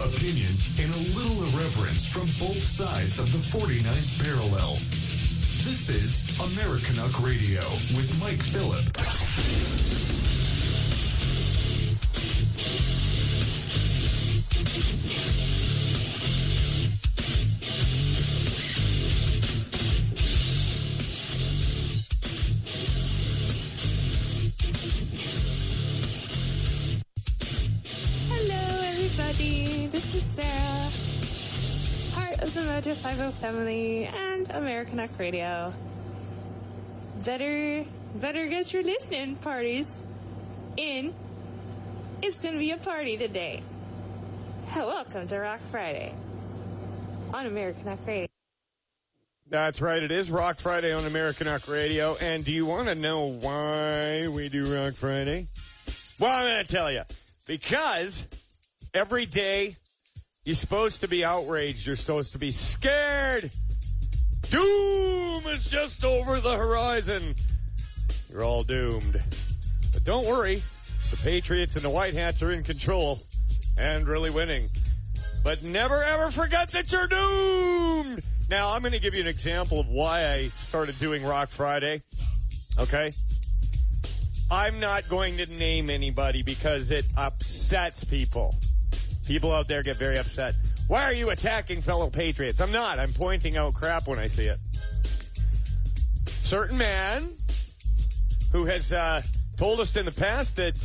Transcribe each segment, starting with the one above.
opinion, and a little irreverence from both sides of the 49th parallel. This is Americanuck Radio with Mike Phillip. This is Sarah, part of the Mojo 50 family and Americanuck Radio. Better get your listening parties in. It's going to be a party today. Welcome to Rock Friday on Americanuck Radio. That's right, it is Rock Friday on Americanuck Radio. And do you want to know why we do Rock Friday? Well, I'm going to tell you. Because every day you're supposed to be outraged. You're supposed to be scared. Doom is just over the horizon. You're all doomed. But don't worry. The Patriots and the White Hats are in control and really winning. But never ever forget that you're doomed. Now, I'm going to give you an example of why I started doing Rock Friday. Okay? I'm not going to name anybody because it upsets people. People out there get very upset. Why are you attacking fellow patriots? I'm not. I'm pointing out crap when I see it. Certain man who has told us in the past that,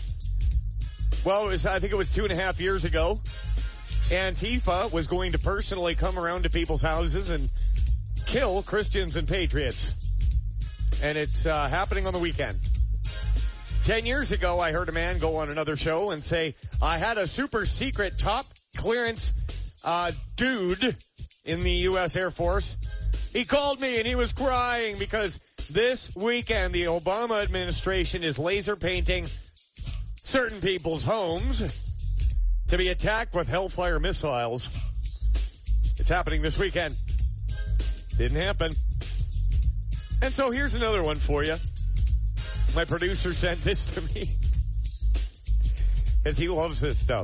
I think it was 2.5 years ago, Antifa was going to personally come around to people's houses and kill Christians and patriots. And it's happening on the weekend. 10 years ago, I heard a man go on another show and say, I had a super secret top clearance dude in the U.S. Air Force. He called me and he was crying because this weekend the Obama administration is laser painting certain people's homes to be attacked with Hellfire missiles. It's happening this weekend. Didn't happen. And so here's another one for you. My producer sent this to me because he loves this stuff.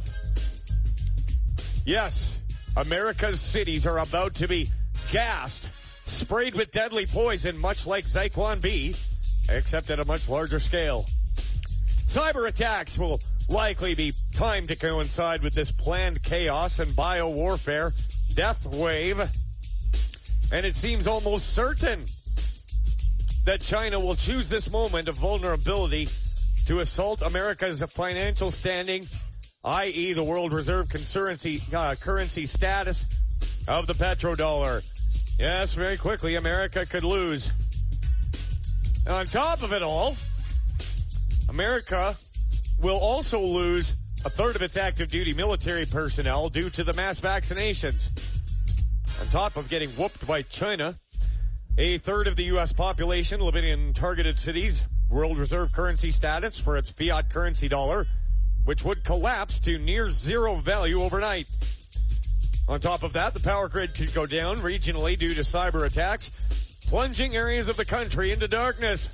Yes, America's cities are about to be gassed, sprayed with deadly poison, much like Zyklon B, except at a much larger scale. Cyber attacks will likely be timed to coincide with this planned chaos and biowarfare death wave. And it seems almost certain that China will choose this moment of vulnerability to assault America's financial standing, i.e. the world reserve currency status of the petrodollar. Yes, very quickly, America could lose. And on top of it all, America will also lose a third of its active duty military personnel due to the mass vaccinations. On top of getting whooped by China, a third of the U.S. population living in targeted cities, world reserve currency status for its fiat currency dollar, which would collapse to near zero value overnight. On top of that, the power grid could go down regionally due to cyber attacks, plunging areas of the country into darkness.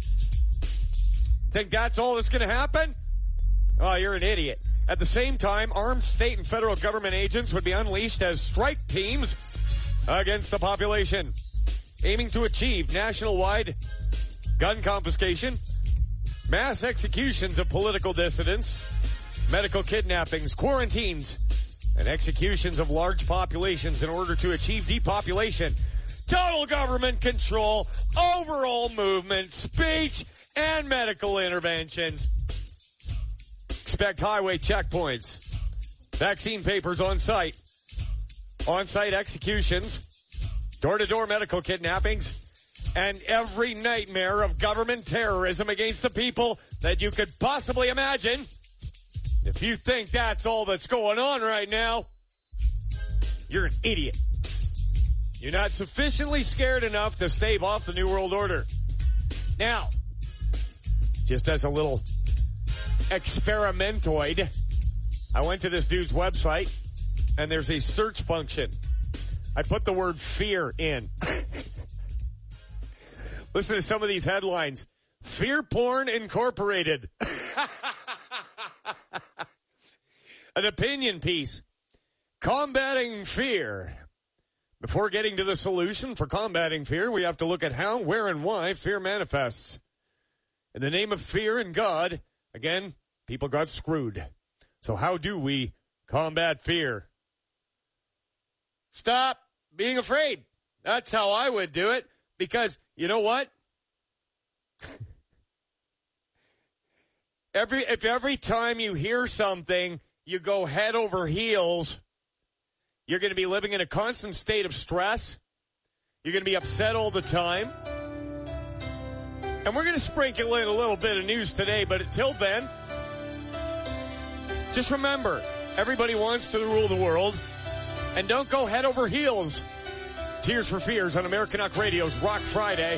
Think that's all that's going to happen? Oh, you're an idiot. At the same time, armed state and federal government agents would be unleashed as strike teams against the population, aiming to achieve nationwide gun confiscation, mass executions of political dissidents, medical kidnappings, quarantines, and executions of large populations in order to achieve depopulation, total government control, overall movement, speech, and medical interventions. Expect highway checkpoints, vaccine papers on site executions, door-to-door medical kidnappings, and every nightmare of government terrorism against the people that you could possibly imagine. If you think that's all that's going on right now, you're an idiot. You're not sufficiently scared enough to stave off the New World Order. Now, just as a little experimentoid, I went to this dude's website, and there's a search function. I put the word fear in. Listen to some of these headlines. Fear Porn Incorporated. An opinion piece. Combating fear. Before getting to the solution for combating fear, we have to look at how, where, and why fear manifests. In the name of fear and God, again, people got screwed. So how do we combat fear? Stop being afraid. That's how I would do it. Because, you know what? Every time you hear something, you go head over heels, you're going to be living in a constant state of stress. You're going to be upset all the time. And we're going to sprinkle in a little bit of news today, but until then, just remember, everybody wants to rule the world, and don't go head over heels. Tears for Fears on American Rock Radio's Rock Friday.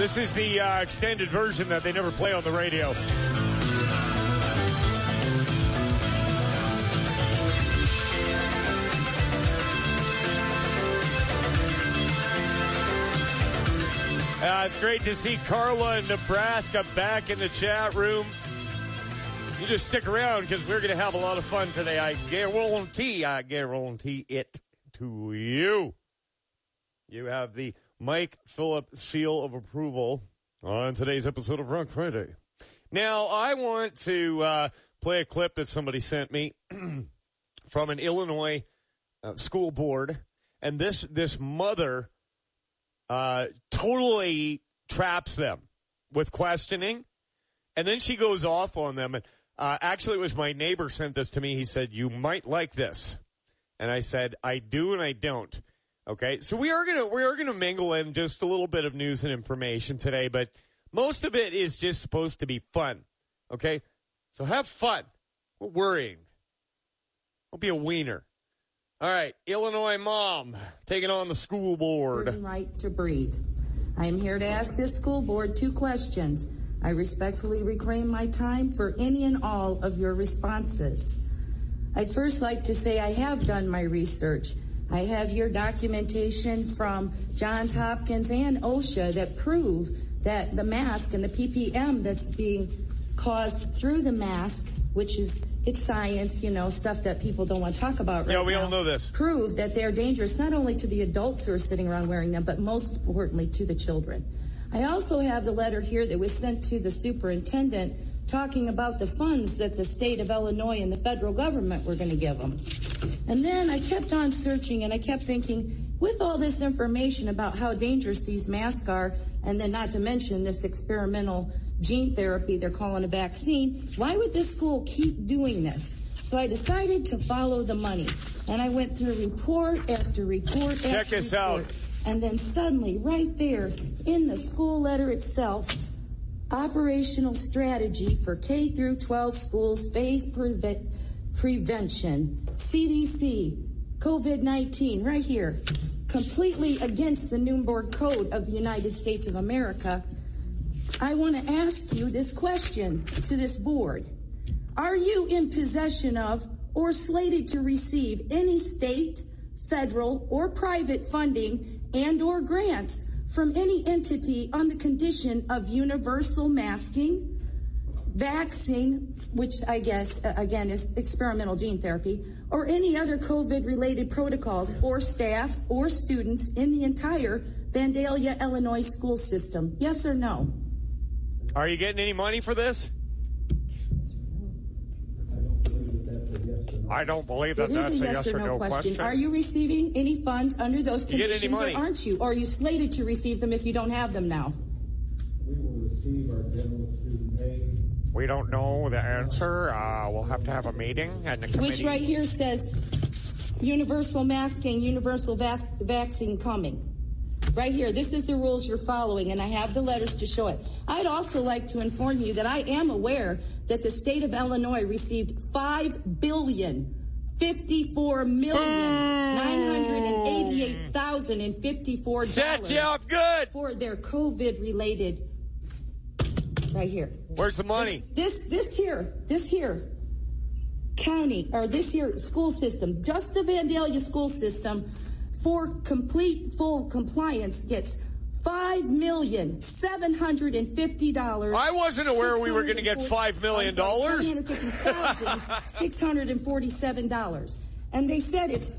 This is the extended version that they never play on the radio. It's great to see Carla in Nebraska back in the chat room. You just stick around because we're going to have a lot of fun today. I guarantee it to you. You have the Mike Phillip seal of approval on today's episode of Rock Friday. Now, I want to play a clip that somebody sent me from an Illinois school board, and this mother totally traps them with questioning, and then she goes off on them. And actually, it was my neighbor sent this to me. He said, "You might like this," and I said, "I do and I don't." Okay, so we are gonna mingle in just a little bit of news and information today, but most of it is just supposed to be fun. Okay, so have fun. Quit worrying. Don't be a wiener. All right, Illinois mom taking on the school board. Right to breathe. I am here to ask this school board 2 questions. I respectfully reclaim my time for any and all of your responses. I'd first like to say I have done my research. I have your documentation from Johns Hopkins and OSHA that prove that the mask and the ppm that's being caused through the mask, which is, it's science, stuff that people don't want to talk about right now. Yeah, we all know this. Prove that they're dangerous not only to the adults who are sitting around wearing them, but most importantly to the children. I also have the letter here that was sent to the superintendent talking about the funds that the state of Illinois and the federal government were going to give them. And then I kept on searching, and I kept thinking, with all this information about how dangerous these masks are, and then not to mention this experimental gene therapy they're calling a vaccine, why would this school keep doing this? So I decided to follow the money, and I went through report after report after report. Check this out. And then suddenly, right there in the school letter itself, operational strategy for K through 12 schools, phase prevention, CDC, COVID-19, right here, completely against the Nuremberg Code of the United States of America. I want to ask you this question to this board. Are you in possession of or slated to receive any state, federal, or private funding and or grants from any entity on the condition of universal masking, vaccine, which I guess, again, is experimental gene therapy, or any other COVID-related protocols for staff or students in the entire Vandalia, Illinois school system? Yes or no? Are you getting any money for this? I don't believe that that's a yes or no question. Are you receiving any funds under those conditions, or aren't you? Or are you slated to receive them if you don't have them now? We will receive our general student aid. We don't know the answer. We'll have to have a meeting and the committee. Which right here says universal masking, universal vaccine coming. Right here, this is the rules you're following, and I have the letters to show it. I'd also like to inform you that I am aware that the state of Illinois received $5,054,988,054 Set you up good for their COVID-related. Right here. Where's the money? This here, county, or this here school system, just the Vandalia school system, for complete full compliance gets $5,750,000. I wasn't aware we were going to get $5 million. $750,647. And they said it's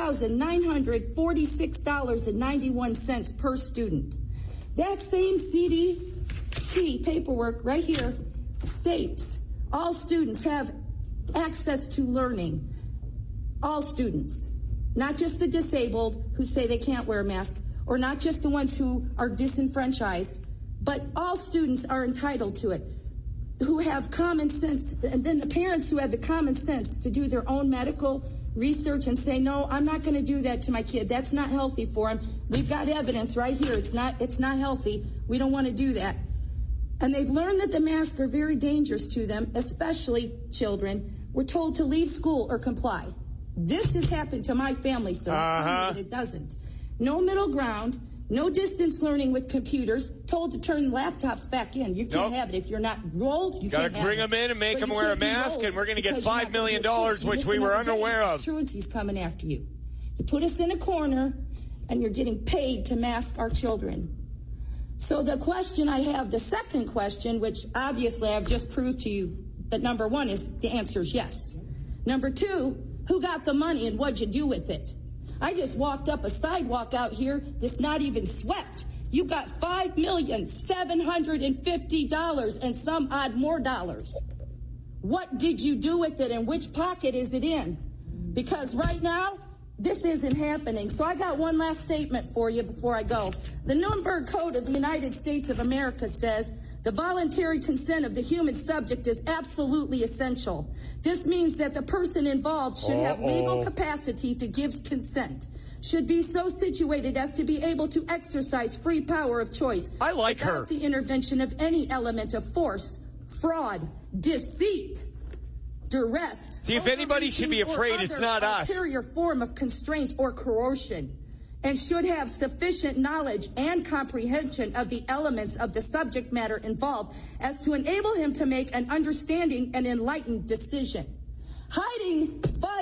$3,946.91 per student. That same CDC paperwork right here states all students have access to learning. All students. Not just the disabled who say they can't wear a mask, or not just the ones who are disenfranchised, but all students are entitled to it, who have common sense, and then the parents who have the common sense to do their own medical research and say, no, I'm not going to do that to my kid. That's not healthy for him. We've got evidence right here. It's not healthy. We don't want to do that. And they've learned that the masks are very dangerous to them, especially children. We're told to leave school or comply. This has happened to my family, so it's telling me that it doesn't. No middle ground. No distance learning with computers. Told to turn laptops back in. You can't Nope. have it. If you're not rolled, you Gotta can't have bring it. them in and make But them you wear a can't be mask, rolled and we're going to get because you're $5 not million, gonna be which we missing were every day. unaware of. Truancy's coming after you. You put us in a corner, and you're getting paid to mask our children. So the question I have, the second question, which obviously I've just proved to you that number one is the answer is yes. Number two, who got the money and what'd you do with it? I just walked up a sidewalk out here that's not even swept. You got $5,750,000 and some odd more dollars. What did you do with it and which pocket is it in? Because right now, this isn't happening. So I got one last statement for you before I go. The Nuremberg Code of the United States of America says the voluntary consent of the human subject is absolutely essential. This means that the person involved should have legal capacity to give consent, should be so situated as to be able to exercise free power of choice. I like her. Without the intervention of any element of force, fraud, deceit, duress. See, if anybody should be afraid, it's not us. Ulterior form of constraint or coercion, and should have sufficient knowledge and comprehension of the elements of the subject matter involved as to enable him to make an understanding and enlightened decision. Hiding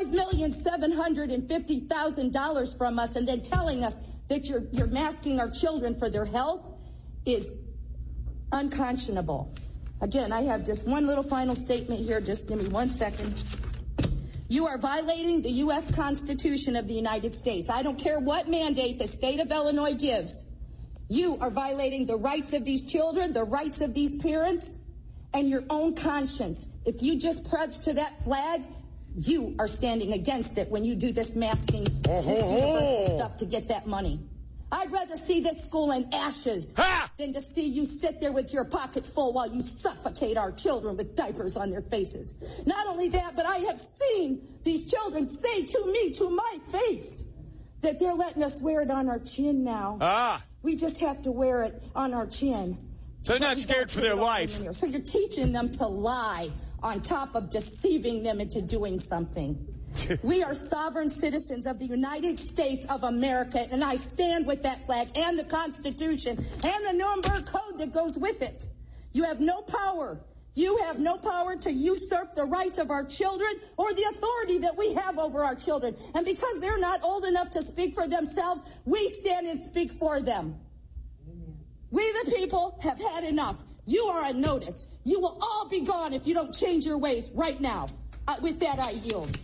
$5,750,000 from us and then telling us that you're masking our children for their health is unconscionable. Again, I have just one little final statement here. Just give me 1 second. You are violating the U.S. Constitution of the United States. I don't care what mandate the state of Illinois gives. You are violating the rights of these children, the rights of these parents, and your own conscience. If you just pledge to that flag, you are standing against it when you do this masking, this universal stuff to get that money. I'd rather see this school in ashes than to see you sit there with your pockets full while you suffocate our children with diapers on their faces. Not only that, but I have seen these children say to me, to my face, that they're letting us wear it on our chin now. We just have to wear it on our chin. So they're not scared for their life. So you're teaching them to lie on top of deceiving them into doing something. We are sovereign citizens of the United States of America, and I stand with that flag and the Constitution and the Nuremberg Code that goes with it. You have no power. You have no power to usurp the rights of our children or the authority that we have over our children. And because they're not old enough to speak for themselves, we stand and speak for them. We the people have had enough. You are on notice. You will all be gone if you don't change your ways right now. With that, I yield.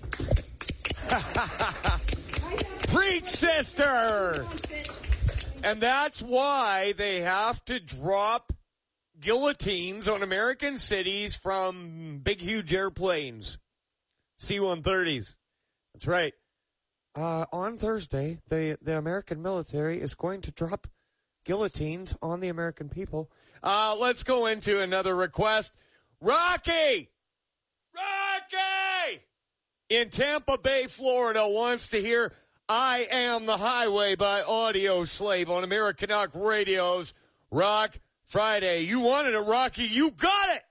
Preach, sister! And that's why they have to drop guillotines on American cities from big, huge airplanes. C-130s. That's right. On Thursday, the American military is going to drop guillotines on the American people. Let's go into another request. Rocky! In Tampa Bay, Florida, wants to hear I Am the Highway by Audio Slave on American Rock Radio's Rock Friday. You wanted it, Rocky. You got it!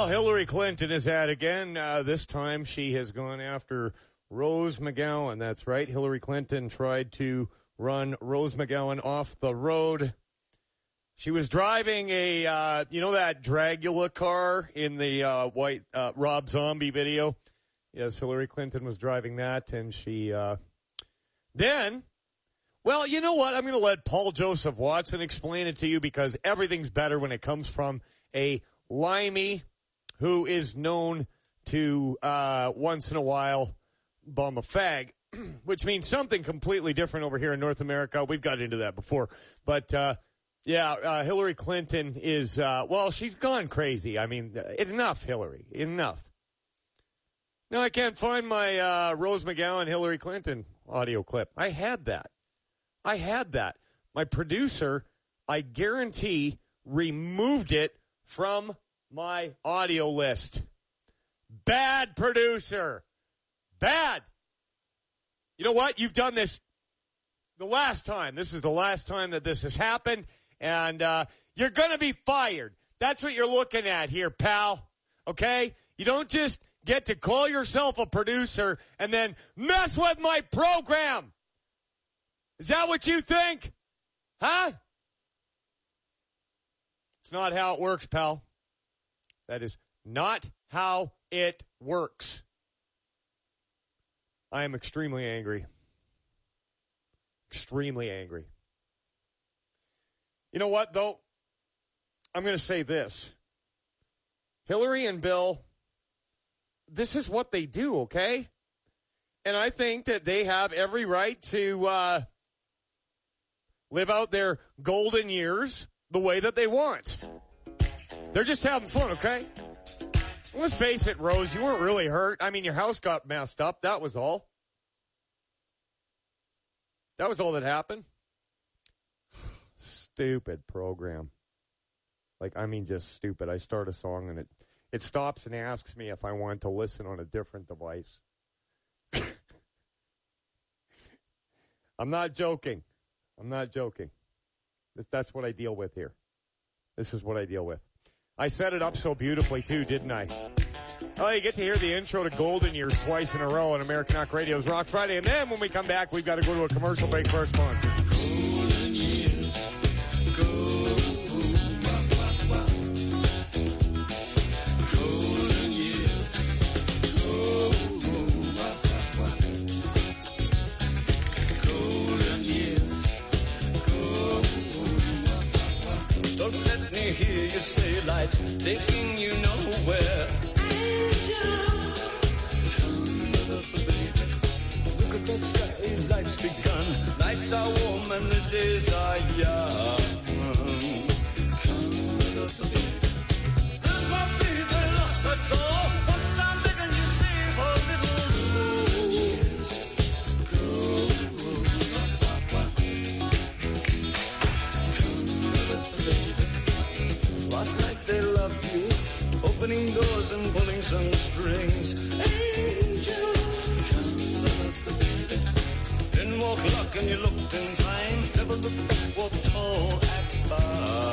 Hillary Clinton is at again. This time she has gone after Rose McGowan. That's right. Hillary Clinton tried to run Rose McGowan off the road. She was driving a, that Dragula car in the white Rob Zombie video. Yes, Hillary Clinton was driving that, and she then, well, you know what? I'm going to let Paul Joseph Watson explain it to you because everything's better when it comes from a limey who is known to once in a while bum a fag, which means something completely different over here in North America. We've got into that before. But, Hillary Clinton is, she's gone crazy. I mean, enough, Hillary. Enough. No, I can't find my Rose McGowan, Hillary Clinton audio clip. I had that. My producer, I guarantee, removed it from my audio list. Bad producer. Bad. You know what? You've done this the last time. This is the last time that this has happened, and you're going to be fired. That's what you're looking at here, pal. Okay? You don't just get to call yourself a producer and then mess with my program. Is that what you think? Huh? It's not how it works, pal. That is not how it works. I am extremely angry. Extremely angry. You know what, though? I'm going to say this. Hillary and Bill, this is what they do, okay? And I think that they have every right to live out their golden years the way that they want. They're just having fun, okay? Let's face it, Rose, you weren't really hurt. I mean, your house got messed up. That was all. That was all that happened. Stupid program. Just stupid. I start a song and it stops and asks me if I want to listen on a different device. I'm not joking. That's what I deal with here. This is what I deal with. I set it up so beautifully, too, didn't I? Oh, you get to hear the intro to Golden Years twice in a row on American Rock Radio's Rock Friday. And then when we come back, we've got to go to a commercial break for our sponsor. Golden years, golden years, golden years. Don't let me hear you say lights taking you nowhere. Look at that sky, life's begun. Nights are warm and the days are young. There's my baby lost my soul. Once I'm begging you save a little soul. Last night they loved you, opening doors and pulling some strings. Angel, didn't walk luck and you looked in time. Never looked back, walked tall, act fine.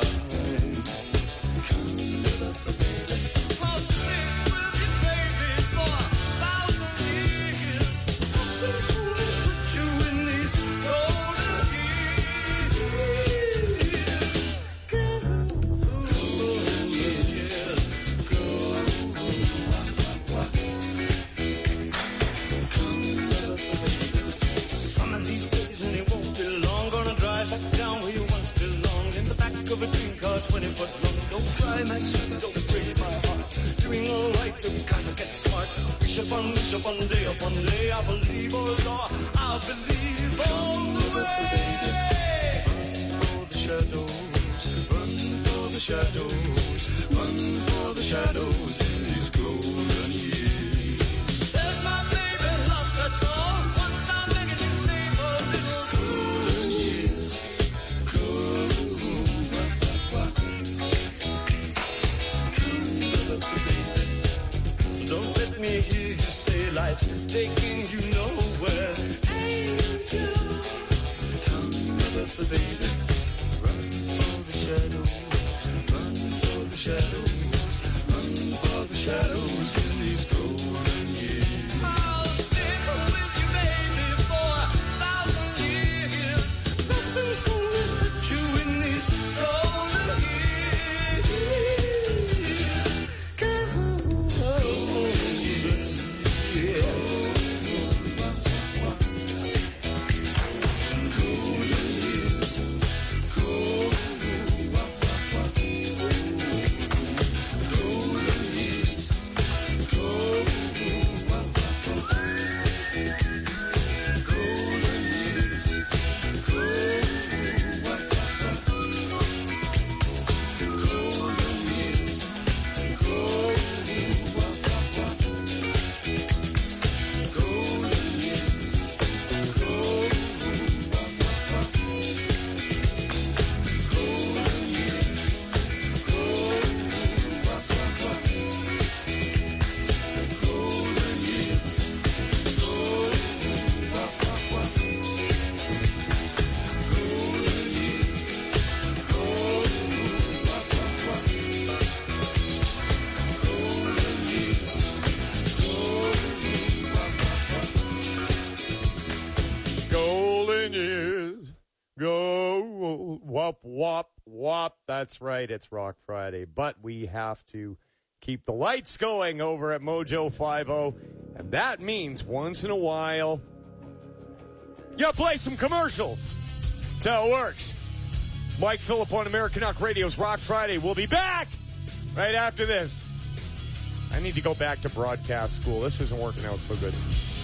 I'll sleep with you, baby, for 1,000 years. Nothing's gonna touch you in these golden years. Golden years. Some of these days and it won't be long. Gonna drive back down where you once belonged. In the back of a dream car, 20 foot long. Don't cry, my sweet, don't break my heart. Doing all right, you gotta get smart. Wish upon day, I believe, oh Lord, I believe all the way. For the shadows, run for the shadows, run for the shadows in these golden years. There's my baby lost her soul. Once I'm begging you stay for a little golden years. Don't let me hear you say life's taking you nowhere. Angel, come baby, run for the shadows, run for the shadows, run for the Whoop, whoop, whoop. That's right. It's Rock Friday. But we have to keep the lights going over at Mojo 50. And that means once in a while, you play some commercials. That's how it works. Mike Phillip on American Rock Radio's Rock Friday. We'll be back right after this. I need to go back to broadcast school. This isn't working out so good.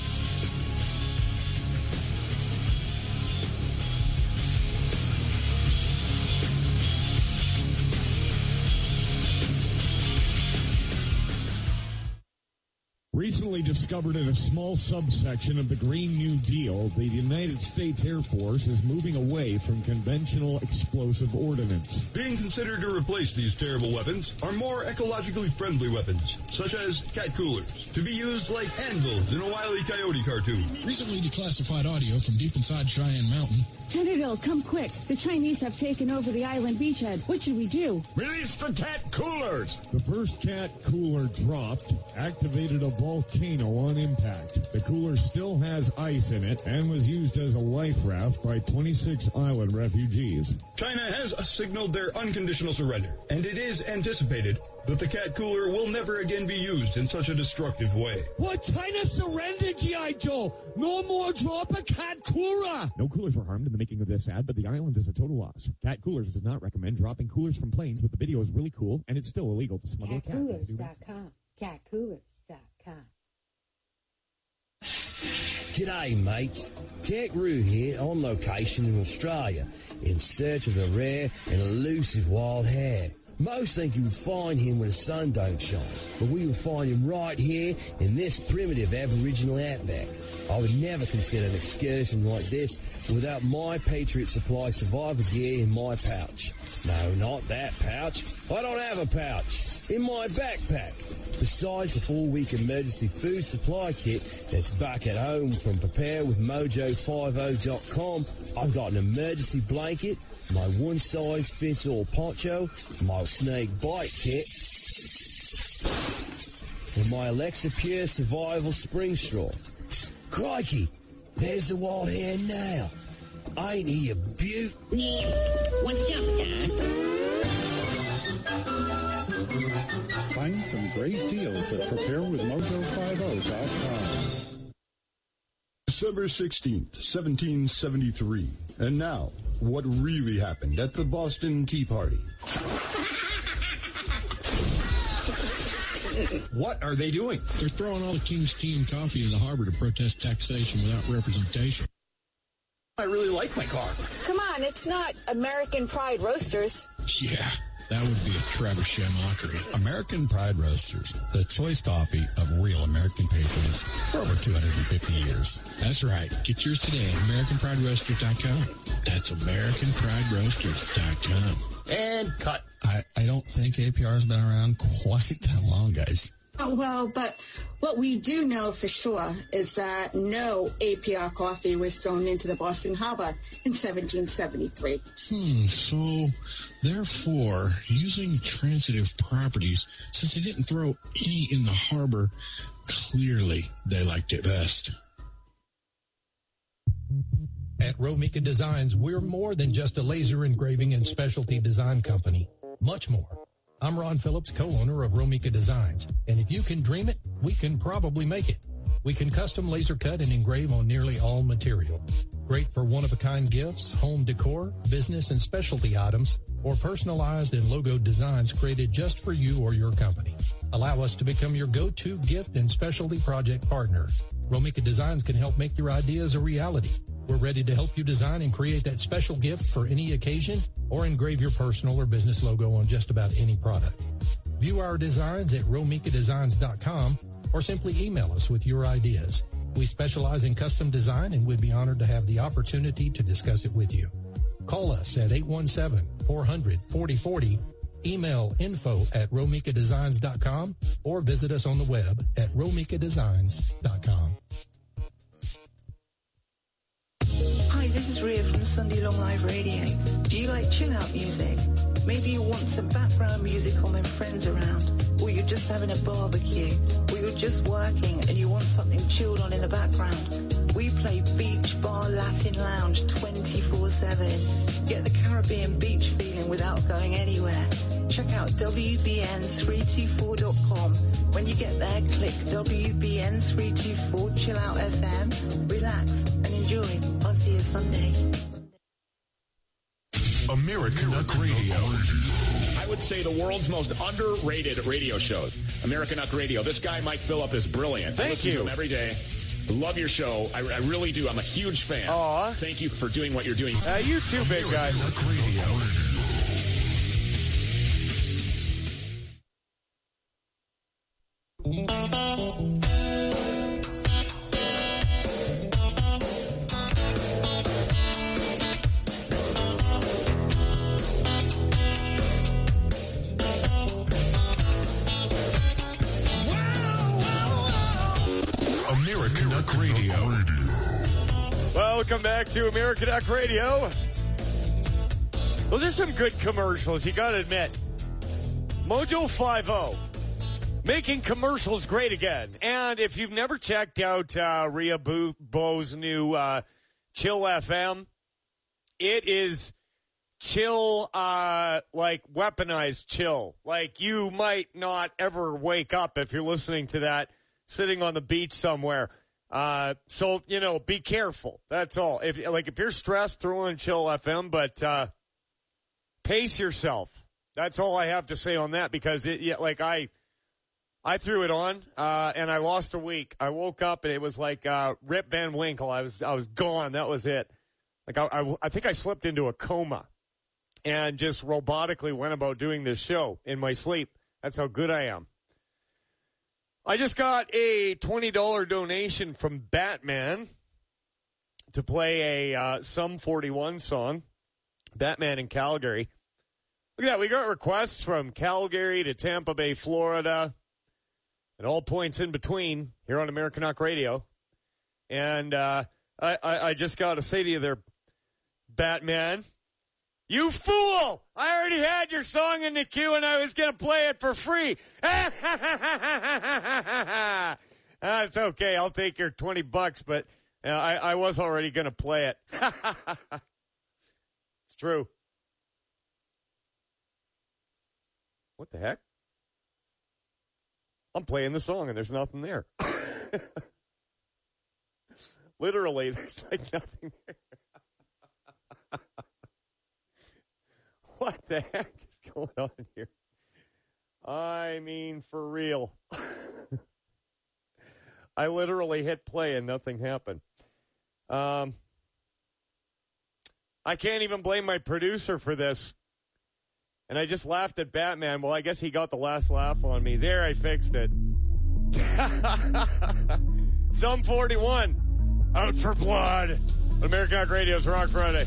Recently discovered in a small subsection of the Green New Deal, the United States Air Force is moving away from conventional explosive ordnance. Being considered to replace these terrible weapons are more ecologically friendly weapons, such as cat coolers, to be used like anvils in a Wile E. Coyote cartoon. Recently declassified audio from deep inside Cheyenne Mountain. Centerville, come quick. The Chinese have taken over the island beachhead. What should we do? Release the cat coolers! The first cat cooler dropped, activated a volcano on impact. The cooler still has ice in it and was used as a life raft by 26 island refugees. China has signaled their unconditional surrender, and it is anticipated that the cat cooler will never again be used in such a destructive way. What? China surrendered, G.I. Joe! No more drop a cat cooler! No coolers were harmed in the making of this ad, but the island is a total loss. Cat Coolers does not recommend dropping coolers from planes, but the video is really cool, and it's still illegal to smuggle a cat. CatCoolers.com. CatCoolers.com. G'day, mates. Jack Roo here, on location in Australia, in search of a rare and elusive wild hare. Most think you would find him when the sun don't shine, but we will find him right here in this primitive Aboriginal outback. I would never consider an excursion like this without my Patriot Supply survival gear in my pouch. No, not that pouch. I don't have a pouch. In my backpack. Besides the 4-week emergency food supply kit that's back at home from preparewithmojo50.com, I've got an emergency blanket, my one-size-fits-all poncho, my snake bite kit, and my Alexa Pure Survival Spring Straw. Crikey, there's the wild hare now. Ain't he a beaut? What's up, Dad? Find some great deals at preparewithmojo50.com. December 16th, 1773. And now, what really happened at the Boston Tea Party. What are they doing? They're throwing all the King's tea and coffee in the harbor to protest taxation without representation. I really like my car. Come on, it's not American Pride Roasters. Yeah, that would be a trebuchet mockery. American Pride Roasters, the choice coffee of real American patrons for over 250 years. That's right. Get yours today at AmericanPrideRoasters.com. That's AmericanPrideRoasters.com. And cut. I don't think APR has been around quite that long, guys. Oh, well, but what we do know for sure is that no APR coffee was thrown into the Boston Harbor in 1773. So, therefore, using transitive properties, since they didn't throw any in the harbor, clearly they liked it best. At Romika Designs, we're more than just a laser engraving and specialty design company. Much more. I'm Ron Phillips, co-owner of Romika Designs, and if you can dream it, we can probably make it. We can custom laser cut and engrave on nearly all material. Great for one-of-a-kind gifts, home decor, business and specialty items, or personalized and logo designs created just for you or your company. Allow us to become your go-to gift and specialty project partner. Romika Designs can help make your ideas a reality. We're ready to help you design and create that special gift for any occasion or engrave your personal or business logo on just about any product. View our designs at RomikaDesigns.com or simply email us with your ideas. We specialize in custom design and we'd be honored to have the opportunity to discuss it with you. Call us at 817-400-4040, email info@RomikaDesigns.com, or visit us on the web at RomikaDesigns.com. Hi, this is Rhea from Sunday Long Live Radio. Do you like chill out music? Maybe you want some background music on when friends are around, or you're just having a barbecue, or you're just working and you want something chilled on in the background. We play beach, bar, Latin lounge 24/7. Get the Caribbean beach feeling without going anywhere. Check out WBN324.com. When you get there, click WBN324 Chill Out FM. Relax and enjoy. I'll see you Sunday. American Uck Radio. I would say the world's most underrated radio shows. American Uck Radio. This guy, Mike Phillip, is brilliant. I listen to him every day. Love your show. I really do. I'm a huge fan. Aww. Thank you for doing what you're doing. You too, big guy. American Uck Radio. Welcome back to American Uck Radio. Those are some good commercials, you gotta admit. Mojo 50, making commercials great again. And if you've never checked out Rhea Bo's new Chill FM, it is chill, like weaponized chill. Like you might not ever wake up if you're listening to that sitting on the beach somewhere. So, you know, be careful. That's all. If you're stressed, throw on Chill FM, but pace yourself. That's all I have to say on that, because I threw it on and I lost a week. I woke up and it was like Rip Van Winkle. I was gone. That was it. Like I think I slipped into a coma and just robotically went about doing this show in my sleep. That's how good I am. I just got a $20 donation from Batman to play a Sum 41 song, Batman in Calgary. Look at that. We got requests from Calgary to Tampa Bay, Florida, and all points in between here on American Uck Radio. And I just got to say to you there, Batman, you fool! I already had your song in the queue and I was going to play it for free. That's okay. I'll take your $20, but I was already going to play it. It's true. What the heck? I'm playing the song and there's nothing there. Literally, there's like nothing there. What the heck is going on here? I mean, for real. I literally hit play and nothing happened. I can't even blame my producer for this. And I just laughed at Batman. Well, I guess he got the last laugh on me. There, I fixed it. Sum 41. Out for blood. American Uck Radio's Rock Friday.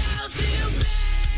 without you, babe.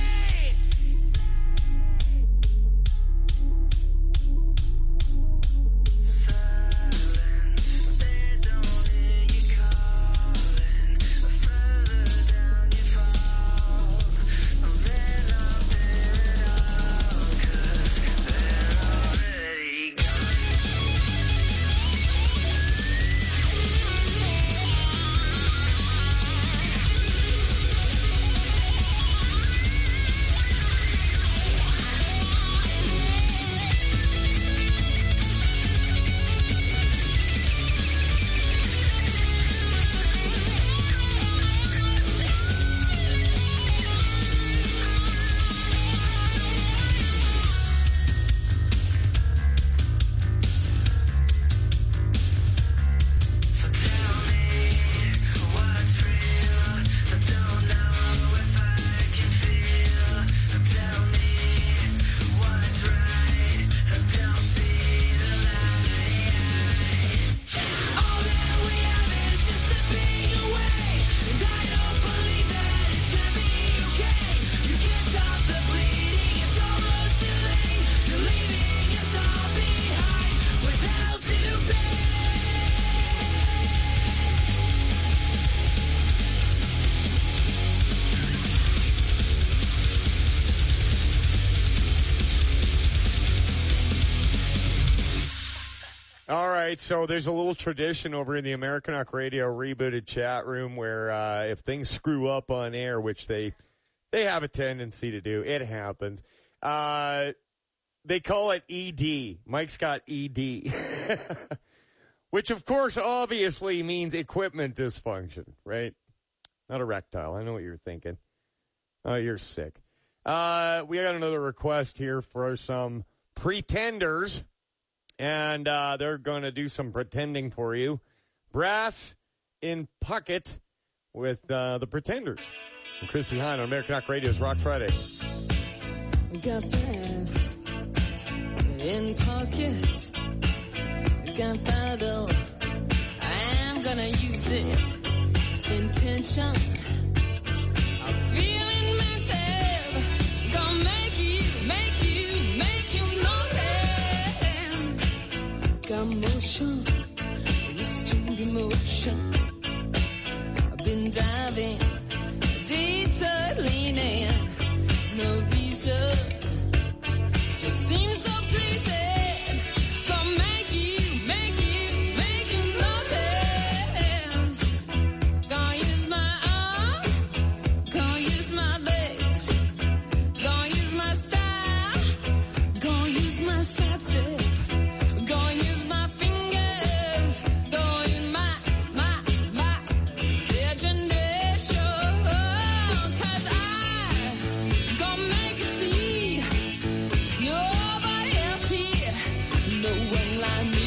All right, so there's a little tradition over in the American Rock Radio rebooted chat room where if things screw up on air, which they have a tendency to do, it happens. They call it ED. Mike's got ED, which of course obviously means equipment dysfunction, right? Not erectile. I know what you're thinking. Oh, you're sick. We got another request here for some Pretenders. And they're going to do some pretending for you. Brass in Pocket with the Pretenders. And Christy Hine on American Rock Radio's Rock Friday. Got brass in pocket. Gunpowder. I'm going to use it. Intention. I'm feeling mental. Gonna make you notice. Got motion, restrained emotion. I've been diving, detour leaning. No reason, just seems so pleasing. Gonna make you notice. Gonna use my arms, gonna use my legs, gonna use my style, gonna use my side step. Gonna use my fingers, gonna use my imagination, 'cause I gonna make you see there's nobody else here, no one like me.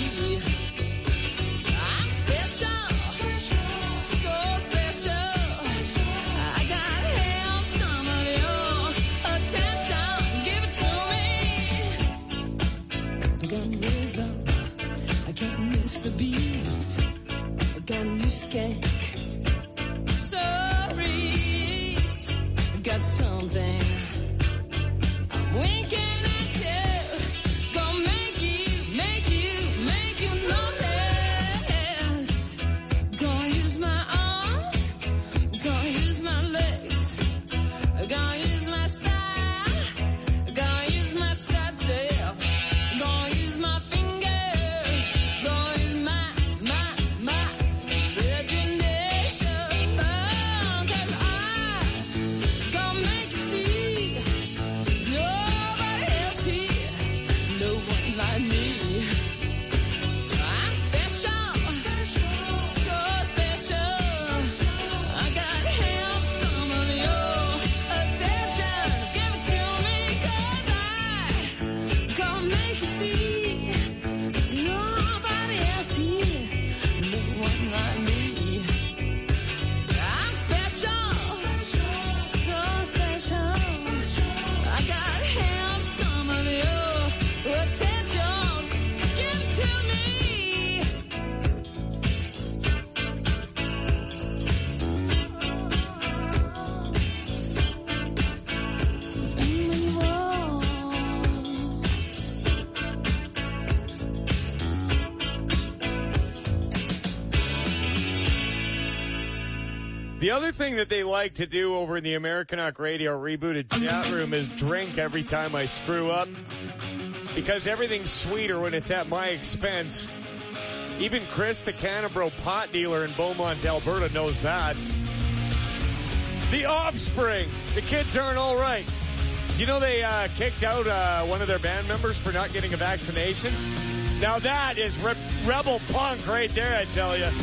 I'm special, so special. I gotta have some of your attention, give it to me. I got rhythm, I can't miss a beat. I got a new skank, sorry, I got something I'm winking at you. Gonna make you notice. Gonna use my arms, gonna use my legs, gonna use my style, gonna use my side step, gonna use my fingers, gonna use my imagination, 'cause I gonna make The other thing that they like to do over in the American Rock Radio rebooted chat room is drink every time I screw up. Because everything's sweeter when it's at my expense. Even Chris, the Canabro pot dealer in Beaumont, Alberta, knows that. The Offspring. The kids aren't all right. Do you know they kicked out one of their band members for not getting a vaccination? Now that is rebel punk right there, I tell you.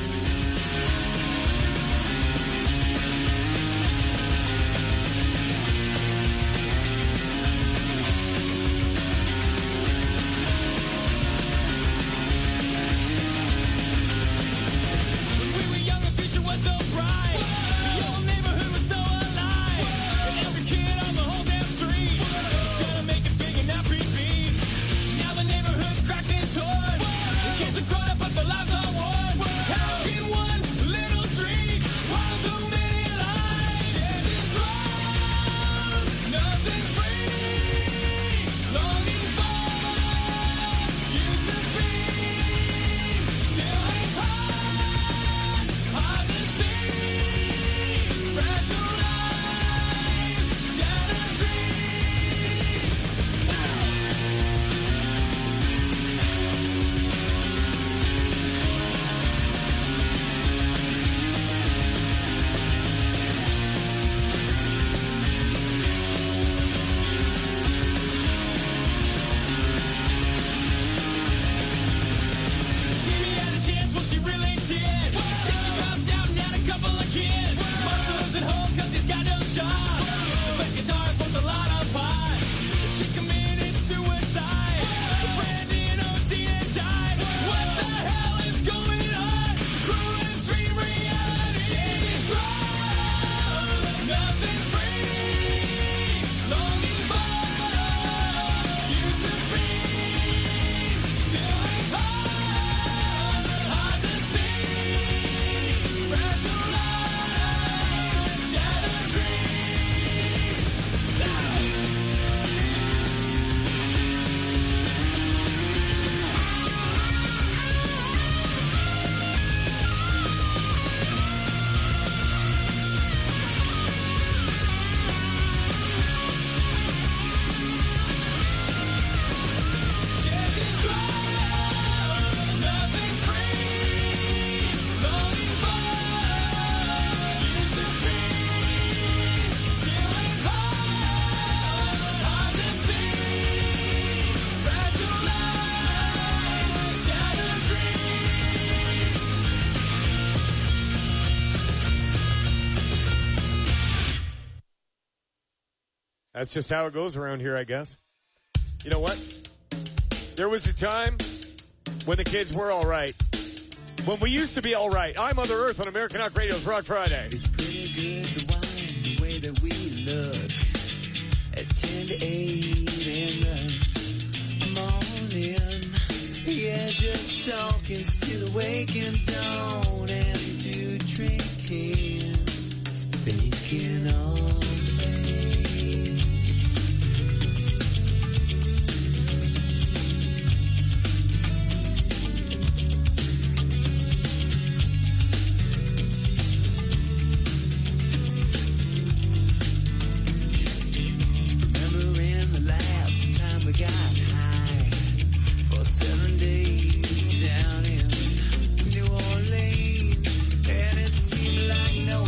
That's just how it goes around here, I guess. You know what? There was a time when the kids were all right. When we used to be all right. I'm Mother Earth on American Rock Radio's Rock Friday. It's pretty good, the wine, the way that we look. At 10 to 8 in the morning. Yeah, just talking, still awake and don't do drinking. Thinking on me. Down in New Orleans, and it seemed like no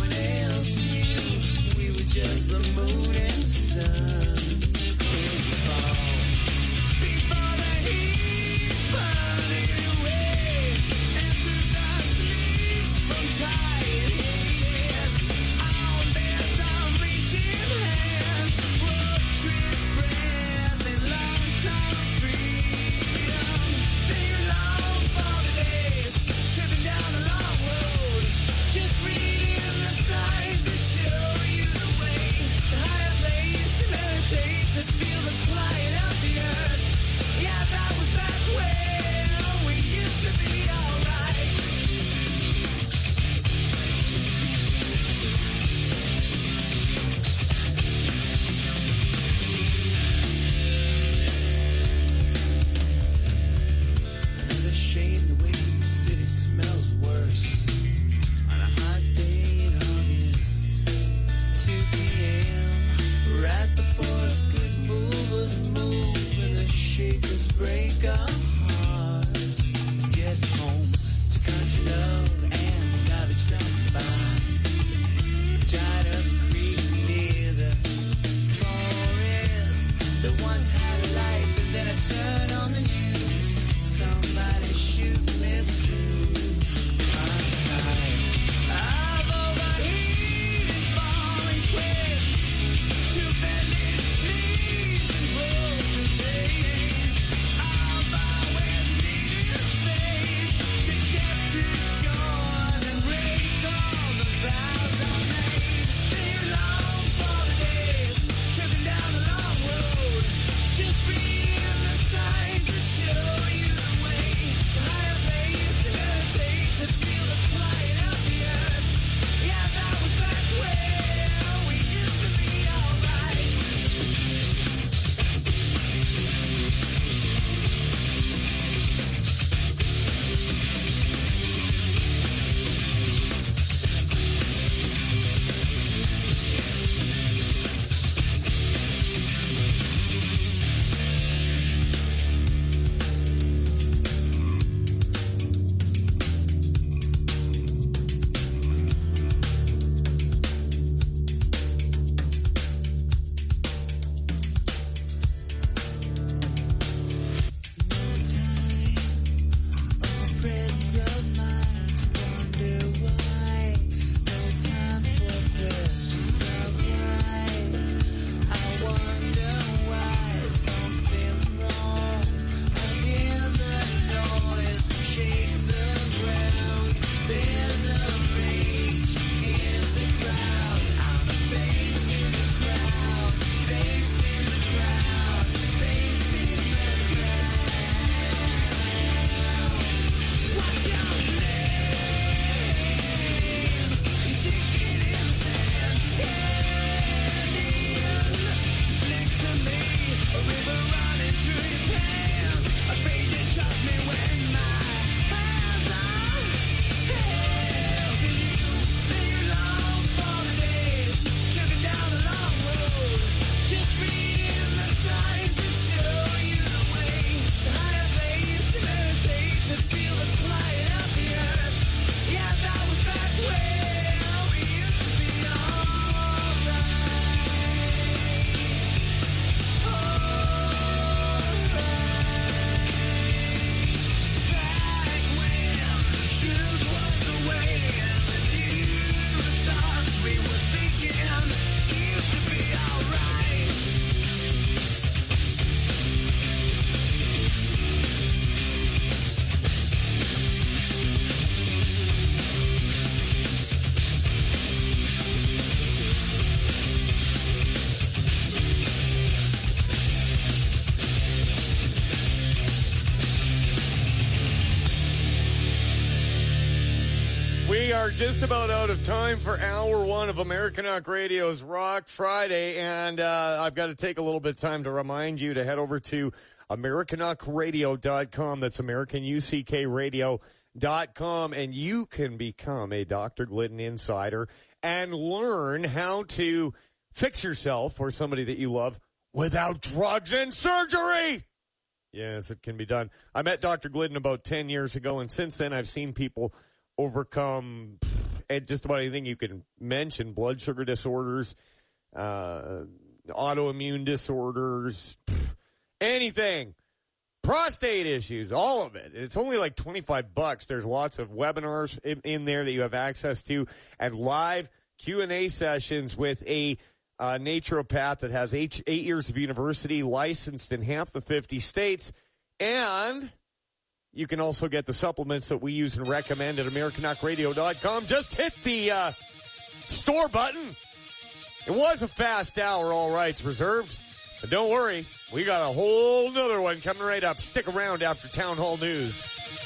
are just about out of time for hour one of American Rock Radio's Rock Friday, and I've got to take a little bit of time to remind you to head over to AmericanUckradio.com. That's AmericanUCKRadio.com, and you can become a Dr. Glidden insider and learn how to fix yourself or somebody that you love without drugs and surgery. Yes, it can be done. I met Dr. Glidden about 10 years ago, and since then I've seen people overcome just about anything you can mention: blood sugar disorders, autoimmune disorders, anything, prostate issues, all of it. It's only like $25. There's lots of webinars in there that you have access to, and live Q&A sessions with a naturopath that has 8 years of university, licensed in half the 50 states, and you can also get the supplements that we use and recommend at AmericanRockRadio.com. Just hit the store button. It was a fast hour, all rights reserved. But don't worry, we got a whole nother one coming right up. Stick around after Town Hall News.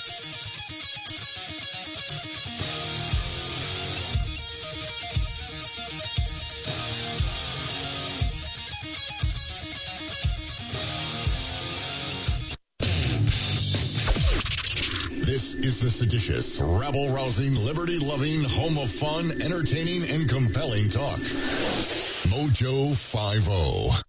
This is the seditious, rabble-rousing, liberty-loving, home of fun, entertaining, and compelling talk. Mojo 50.